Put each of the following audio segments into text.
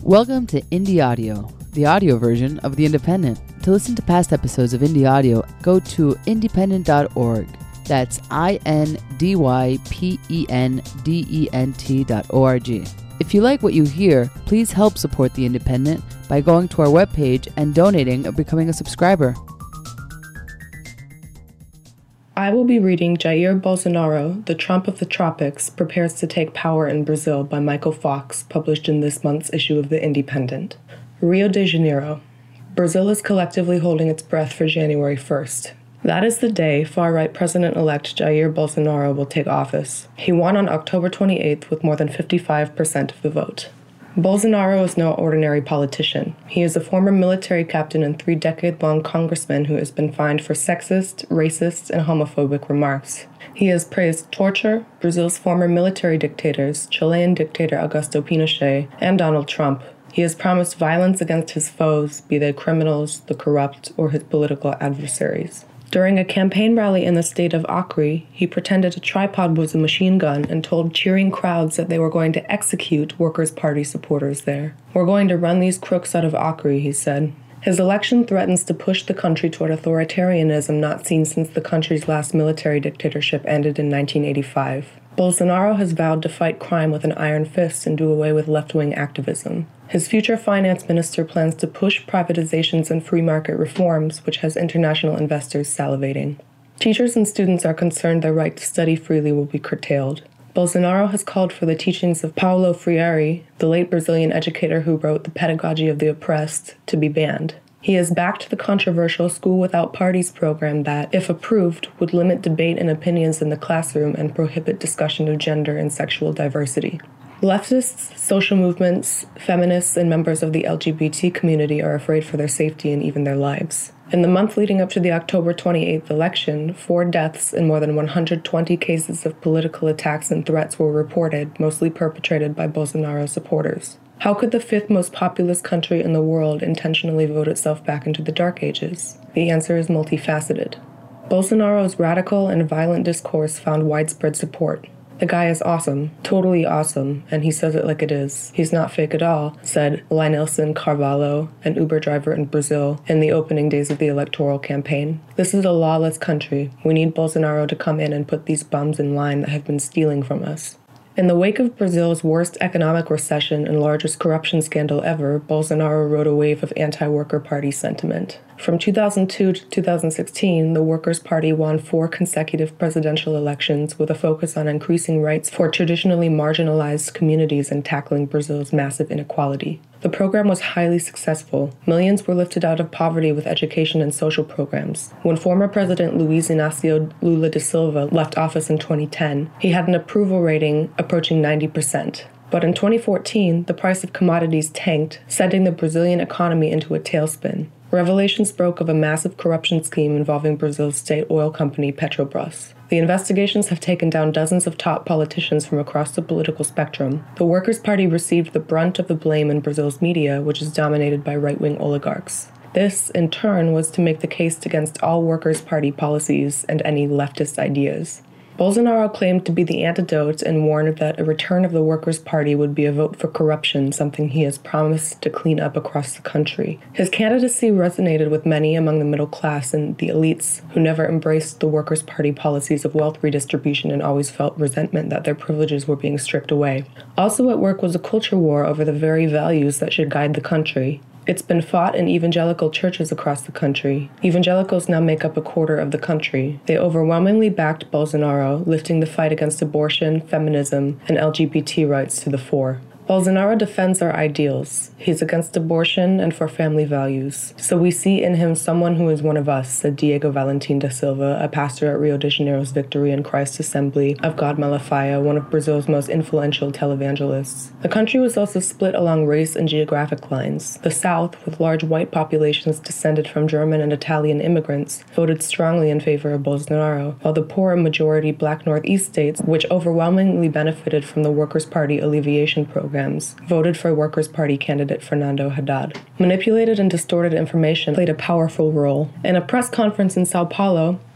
Welcome to Indie Audio, the audio version of The Independent. To listen to past episodes of Indie Audio, go to independent.org. That's INDYPENDENT.org. If you like what you hear, please help support The Independent by going to our webpage and donating or becoming a subscriber. I will be reading Jair Bolsonaro, The Trump of the Tropics, Prepares to Take Power in Brazil by Michael Fox, published in this month's issue of The Independent. Rio de Janeiro. Brazil is collectively holding its breath for January 1st. That is the day far-right President-elect Jair Bolsonaro will take office. He won on October 28th with more than 55% of the vote. Bolsonaro is no ordinary politician. He is a former military captain and 3-decade-long congressman who has been fined for sexist, racist, and homophobic remarks. He has praised torture, Brazil's former military dictators, Chilean dictator Augusto Pinochet, and Donald Trump. He has promised violence against his foes, be they criminals, the corrupt, or his political adversaries. During a campaign rally in the state of Acre, he pretended a tripod was a machine gun and told cheering crowds that they were going to execute Workers' Party supporters there. "We're going to run these crooks out of Acre," he said. His election threatens to push the country toward authoritarianism not seen since the country's last military dictatorship ended in 1985. Bolsonaro has vowed to fight crime with an iron fist and do away with left-wing activism. His future finance minister plans to push privatizations and free market reforms, which has international investors salivating. Teachers and students are concerned their right to study freely will be curtailed. Bolsonaro has called for the teachings of Paulo Freire, the late Brazilian educator who wrote The Pedagogy of the Oppressed, to be banned. He has backed the controversial School Without Parties program that, if approved, would limit debate and opinions in the classroom and prohibit discussion of gender and sexual diversity. Leftists, social movements, feminists, and members of the LGBT community are afraid for their safety and even their lives. In the month leading up to the October 28th election, 4 deaths and more than 120 cases of political attacks and threats were reported, mostly perpetrated by Bolsonaro supporters. How could the 5th most populous country in the world intentionally vote itself back into the Dark Ages? The answer is multifaceted. Bolsonaro's radical and violent discourse found widespread support. "The guy is awesome, totally awesome, and he says it like it is. He's not fake at all," said Lainilson Carvalho, an Uber driver in Brazil, in the opening days of the electoral campaign. "This is a lawless country. We need Bolsonaro to come in and put these bums in line that have been stealing from us." In the wake of Brazil's worst economic recession and largest corruption scandal ever, Bolsonaro rode a wave of anti-Worker Party sentiment. From 2002 to 2016, the Workers' Party won 4 consecutive presidential elections with a focus on increasing rights for traditionally marginalized communities and tackling Brazil's massive inequality. The program was highly successful. Millions were lifted out of poverty with education and social programs. When former President Luiz Inácio Lula da Silva left office in 2010, he had an approval rating approaching 90%. But in 2014, the price of commodities tanked, sending the Brazilian economy into a tailspin. Revelations broke of a massive corruption scheme involving Brazil's state oil company Petrobras. The investigations have taken down dozens of top politicians from across the political spectrum. The Workers' Party received the brunt of the blame in Brazil's media, which is dominated by right-wing oligarchs. This, in turn, was to make the case against all Workers' Party policies and any leftist ideas. Bolsonaro claimed to be the antidote and warned that a return of the Workers' Party would be a vote for corruption, something he has promised to clean up across the country. His candidacy resonated with many among the middle class and the elites who never embraced the Workers' Party policies of wealth redistribution and always felt resentment that their privileges were being stripped away. Also at work was a culture war over the very values that should guide the country. It's been fought in evangelical churches across the country. Evangelicals now make up a quarter of the country. They overwhelmingly backed Bolsonaro, lifting the fight against abortion, feminism, and LGBT rights to the fore. Bolsonaro defends our ideals. He's against abortion and for family values. So we see in him someone who is one of us, said Diego Valentim da Silva, a pastor at Rio de Janeiro's Victory in Christ Assembly of God Malafaia, one of Brazil's most influential televangelists. The country was also split along race and geographic lines. The South, with large white populations descended from German and Italian immigrants, voted strongly in favor of Bolsonaro, while the poorer majority Black Northeast states, which overwhelmingly benefited from the Workers' Party alleviation programs, voted for Workers' Party candidate Fernando Haddad. Manipulated and distorted information played a powerful role. In a press conference in Sao Paulo,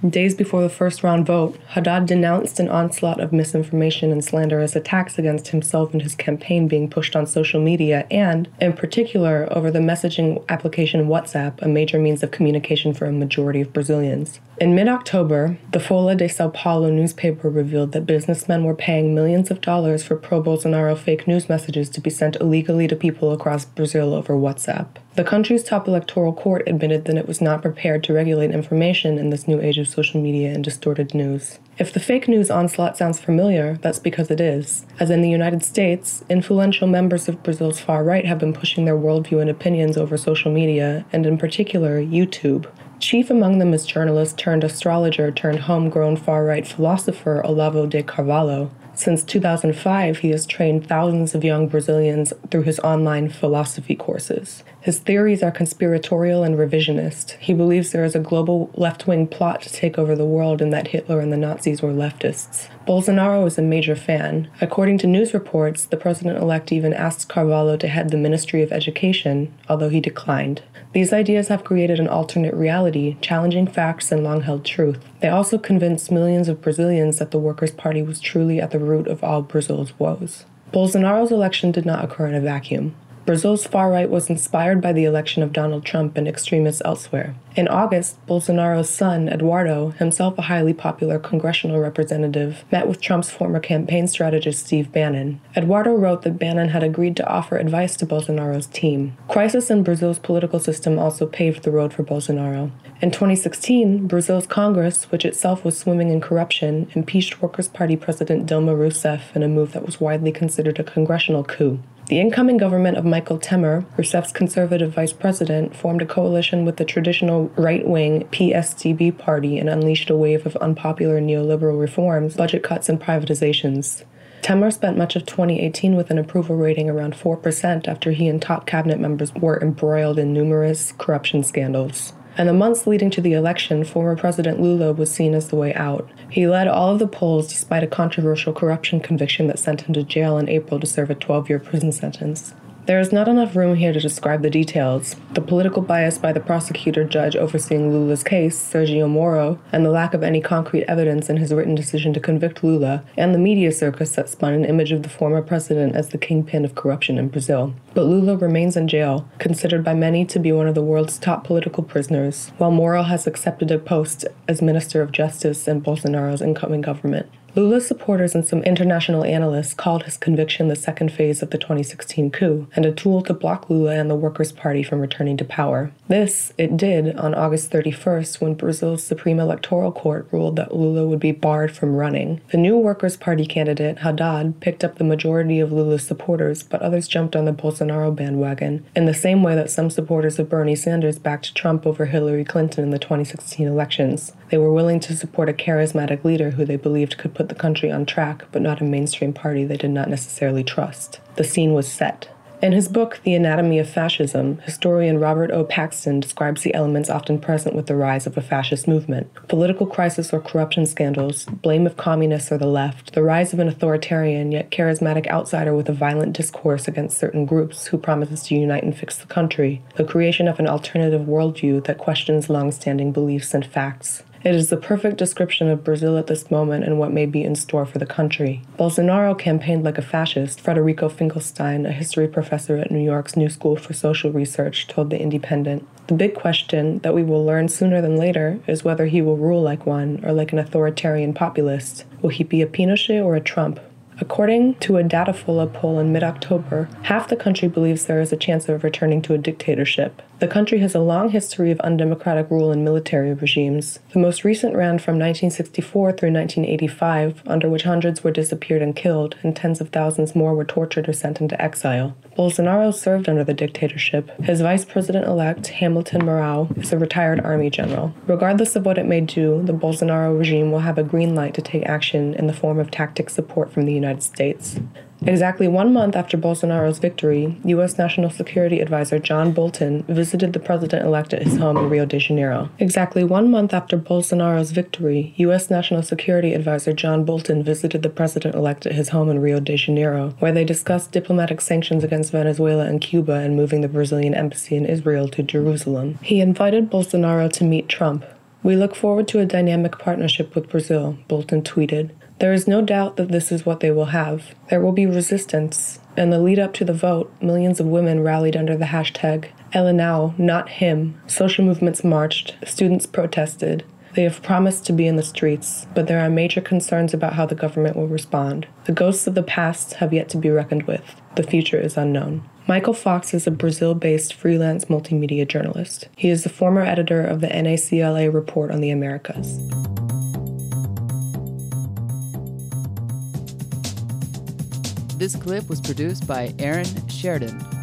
Days before the first-round vote, Haddad denounced an onslaught of misinformation and slanderous attacks against himself and his campaign being pushed on social media and, in particular, over the messaging application WhatsApp, a major means of communication for a majority of Brazilians. In mid-October, the Folha de São Paulo newspaper revealed that businessmen were paying millions of dollars for pro-Bolsonaro fake news messages to be sent illegally to people across Brazil over WhatsApp. The country's top electoral court admitted that it was not prepared to regulate information in this new age of social media and distorted news. If the fake news onslaught sounds familiar, that's because it is. As in the United States, influential members of Brazil's far right have been pushing their worldview and opinions over social media, and in particular, YouTube. Chief among them is journalist turned astrologer turned homegrown far-right philosopher Olavo de Carvalho. Since 2005, he has trained thousands of young Brazilians through his online philosophy courses. His theories are conspiratorial and revisionist. He believes there is a global left-wing plot to take over the world and that Hitler and the Nazis were leftists. Bolsonaro is a major fan. According to news reports, the president-elect even asked Carvalho to head the Ministry of Education, although he declined. These ideas have created an alternate reality, challenging facts and long-held truth. They also convinced millions of Brazilians that the Workers' Party was truly at the root of all Brazil's woes. Bolsonaro's election did not occur in a vacuum. Brazil's far right was inspired by the election of Donald Trump and extremists elsewhere. In August, Bolsonaro's son, Eduardo, himself a highly popular congressional representative, met with Trump's former campaign strategist Steve Bannon. Eduardo wrote that Bannon had agreed to offer advice to Bolsonaro's team. Crisis in Brazil's political system also paved the road for Bolsonaro. In 2016, Brazil's Congress, which itself was swimming in corruption, impeached Workers' Party President Dilma Rousseff in a move that was widely considered a congressional coup. The incoming government of Michel Temer, Rousseff's conservative vice president, formed a coalition with the traditional right-wing PSDB party and unleashed a wave of unpopular neoliberal reforms, budget cuts, and privatizations. Temer spent much of 2018 with an approval rating around 4% after he and top cabinet members were embroiled in numerous corruption scandals. In the months leading to the election, former President Lula was seen as the way out. He led all of the polls despite a controversial corruption conviction that sent him to jail in April to serve a 12-year prison sentence. There is not enough room here to describe the details. The political bias by the prosecutor judge overseeing Lula's case, Sergio Moro, and the lack of any concrete evidence in his written decision to convict Lula, and the media circus that spun an image of the former president as the kingpin of corruption in Brazil. But Lula remains in jail, considered by many to be one of the world's top political prisoners, while Moro has accepted a post as Minister of Justice in Bolsonaro's incoming government. Lula's supporters and some international analysts called his conviction the second phase of the 2016 coup, and a tool to block Lula and the Workers' Party from returning to power. This, it did on August 31st when Brazil's Supreme Electoral Court ruled that Lula would be barred from running. The new Workers' Party candidate, Haddad, picked up the majority of Lula's supporters, but others jumped on the Bolsonaro bandwagon, in the same way that some supporters of Bernie Sanders backed Trump over Hillary Clinton in the 2016 elections. They were willing to support a charismatic leader who they believed could put the country on track, but not a mainstream party they did not necessarily trust. The scene was set. In his book, The Anatomy of Fascism, historian Robert O. Paxton describes the elements often present with the rise of a fascist movement: political crisis or corruption scandals, blame of communists or the left, the rise of an authoritarian yet charismatic outsider with a violent discourse against certain groups who promises to unite and fix the country, the creation of an alternative worldview that questions long-standing beliefs and facts. It is the perfect description of Brazil at this moment and what may be in store for the country. Bolsonaro campaigned like a fascist, Frederico Finkelstein, a history professor at New York's New School for Social Research, told The Independent. The big question that we will learn sooner than later is whether he will rule like one or like an authoritarian populist. Will he be a Pinochet or a Trump? According to a Datafolha poll in mid-October, half the country believes there is a chance of returning to a dictatorship. The country has a long history of undemocratic rule and military regimes. The most recent ran from 1964 through 1985, under which hundreds were disappeared and killed, and tens of thousands more were tortured or sent into exile. Bolsonaro served under the dictatorship. His vice president-elect, Hamilton Mourão, is a retired army general. Regardless of what it may do, the Bolsonaro regime will have a green light to take action in the form of tactic support from the United States. Exactly 1 month after Bolsonaro's victory, U.S. National Security Advisor John Bolton visited the president-elect at his home in Rio de Janeiro. Exactly 1 month after Bolsonaro's victory, U.S. National Security Advisor John Bolton visited the president-elect at his home in Rio de Janeiro, where they discussed diplomatic sanctions against Venezuela and Cuba and moving the Brazilian embassy in Israel to Jerusalem. He invited Bolsonaro to meet Trump. "We look forward to a dynamic partnership with Brazil," Bolton tweeted. "There is no doubt that this is what they will have. There will be resistance. In the lead up to the vote, millions of women rallied under the hashtag #EleNow, not him. Social movements marched, students protested. They have promised to be in the streets, but there are major concerns about how the government will respond. The ghosts of the past have yet to be reckoned with. The future is unknown." Michael Fox is a Brazil-based freelance multimedia journalist. He is the former editor of the NACLA Report on the Americas. This clip was produced by Aaron Sheridan.